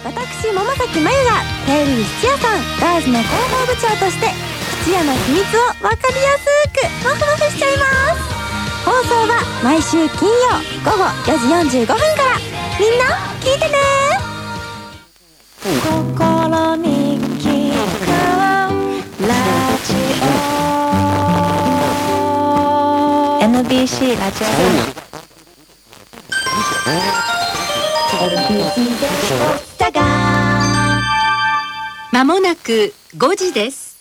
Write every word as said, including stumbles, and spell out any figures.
私桃崎まゆがテレビ質屋さんガーズの広報部長として質屋の秘密を分かりやすくモフモフしちゃいます。放送は毎週金曜午後よじよんじゅうごふんからみんな聞いてね。心に聞くラジオ エヌビーシー ラジオまもなくごじです。